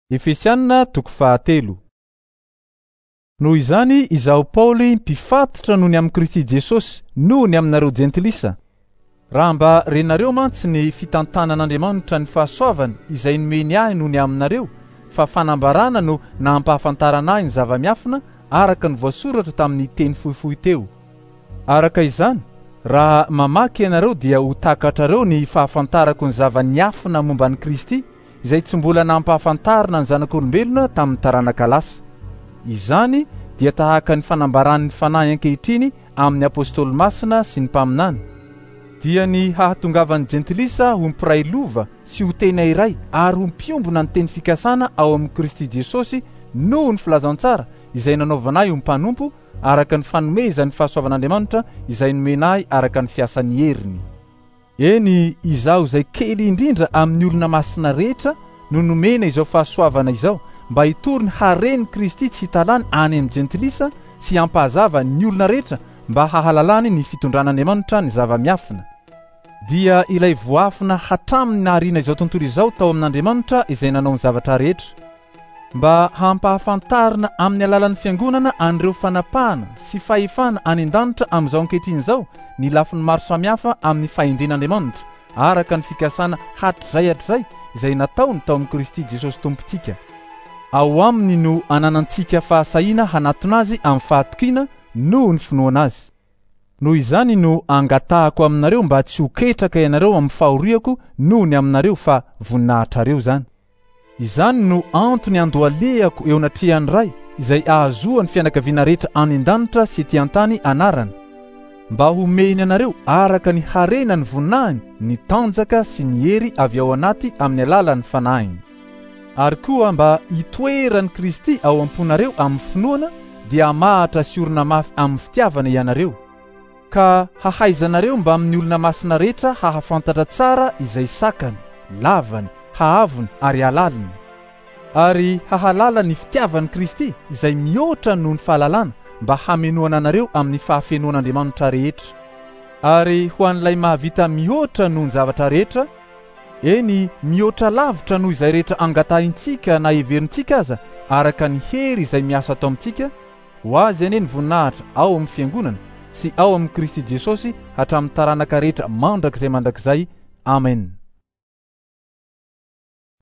Efesianina 4. Noho izany izaho Paoly mpifatotra noho ny amin'ny Kristy Jesosy noho ny aminareo jentilisa. Raha mba renareo mantsy ny fitantanan'Andriamanitra ny fahasoavany izay nomeny ahy noho ny aminareo, fa fanambarana no nampahafantarana ahy ny zava-miafina araka ny voasoratra tamin'ny teny fohifohy teo. Araka izany, raha mamaky ianareo dia ho takatrareo ny fahafantarako ny zava-niafina momba ny Kristy izay tsy mbola nampahafantarana ny zanak'olombelona tamin'ny taranaka lasa. Izany dia tahaka ny fanambaran'ny fanahy ankehitriny amin'ny apôstôly masina sy ny mpaminany. Dia ny hahatongavan'ny jentilisa ho mpiray lova sy ho tena iray ary ho mpiombona ny teny fikasana ao amin'ny Kristy Jesosy noho ny filazantsara izay nanaovanay ho mpanompo araka ny fanomezan'ny fahasoavan'Andriamanitra izay nomenay araka ny fiasan'ny heriny. Eny, izaho izay kely indrindra amin'ny olona masina rehetra no nomena izao fahasoavana izao mba hitoriny hareny Kristy tsy hitalany any amin'ny jentilisa sy hampahazava ny olona rehetra mba hahalalany ny fitondran'Andriamanitra ny zava-miafina. Dia ilay voafina hatraminy nahariana izao tontolo izao tao amin'Andriamanitra izay nanao ny zavatra rehetra, mba hampahafantarina amin'ny alalan'ny fiangonana an'ireo fanapahana sy fahefana any an-danitra amin'izao ankehitriny izao ny lafiny maro samihafa amin'ny fahendren'Andriamanitra araka ny fikasana hatrizay izay nataony tao amin'ny Kristy Jesosy Tompontsika. Ao aminy no ananantsika fahasahiana hanatona azy amin'ny fahatokiana noho ny finoana azy. Noho izany no angatahako aminareo mba tsy ho ketraka ianareo amin'ny fahoriako noho ny aminareo fa voninahitrareo zany. Izany no antony andohalehako eo natrehan'ny ray izay ahazoan'ny fianakaviana rehetra any an-danitra sy ety an-tany anarana, mba homeny anareo araka ny harena ny voninahiny, ny tanjaka sy ny hery avy ao anaty amin'ny alalan'ny fanahiny. Ary koa mba hitoeran'ny Kristy ao am-ponareo amin'ny finoana dia hamahatra sy orina mafy amin'ny fitiavana ianareo, ka hahaizanareo mba amin'ny olona masina rehetra hahafantatra tsara izay sakany, lavany, hahavony ary halaliny, ary hahalala ny fitiavan'ny Kristy izay mihoatra noho ny fahalalana mba hamenoana anareo amin'ny fahafenoan'Andriamanitra rehetra. Ary ho an'ilay mahavita mihoatra noho ny zavatra rehetra, eny mihoatra lavitra noho izay rehetra angatahintsika na heverintsika aza araka ny hery izay miasa atao amintsika, ho azy ane ny voninahitra ao amin'ny fiangonana sy ao amin'ny Kristy Jesosy hatramin'ny taranaka rehetra mandrakizay. Amen.